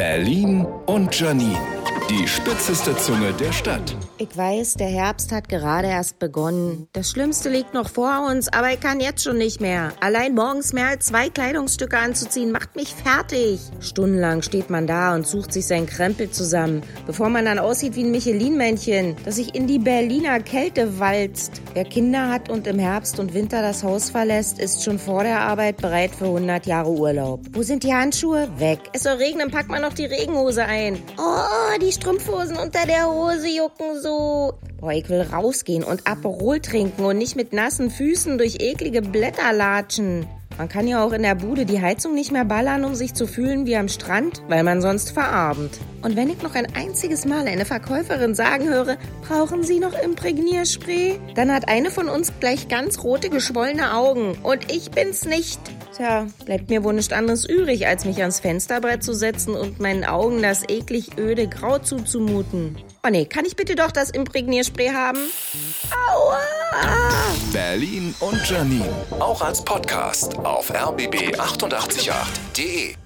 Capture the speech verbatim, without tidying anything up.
Berlin und Janine, die spitzeste Zunge der Stadt. Ich weiß, der Herbst hat gerade erst begonnen. Das Schlimmste liegt noch vor uns, aber ich kann jetzt schon nicht mehr. Allein morgens mehr als zwei Kleidungsstücke anzuziehen, macht mich fertig. Stundenlang steht man da und sucht sich seinen Krempel zusammen, bevor man dann aussieht wie ein Michelin-Männchen, das sich in die Berliner Kälte walzt. Wer Kinder hat und im Herbst und Winter das Haus verlässt, ist schon vor der Arbeit bereit für hundert Jahre Urlaub. Wo sind die Handschuhe? Weg. Es soll regnen, packt man noch die Regenhose ein. Oh, die Strumpfhosen unter der Hose jucken so. Boah, ich will rausgehen und Aperol trinken und nicht mit nassen Füßen durch eklige Blätter latschen. Man kann ja auch in der Bude die Heizung nicht mehr ballern, um sich zu fühlen wie am Strand, weil man sonst verarmt. Und wenn ich noch ein einziges Mal eine Verkäuferin sagen höre, brauchen Sie noch Imprägnierspray? Dann hat eine von uns gleich ganz rote, geschwollene Augen. Und ich bin's nicht. Tja, bleibt mir wohl nichts anderes übrig, als mich ans Fensterbrett zu setzen und meinen Augen das eklig öde Grau zuzumuten. Oh nee, kann ich bitte doch das Imprägnierspray haben? Aua! Berlin und Janine, auch als Podcast auf r b b achtundachtzig Komma acht punkt d e.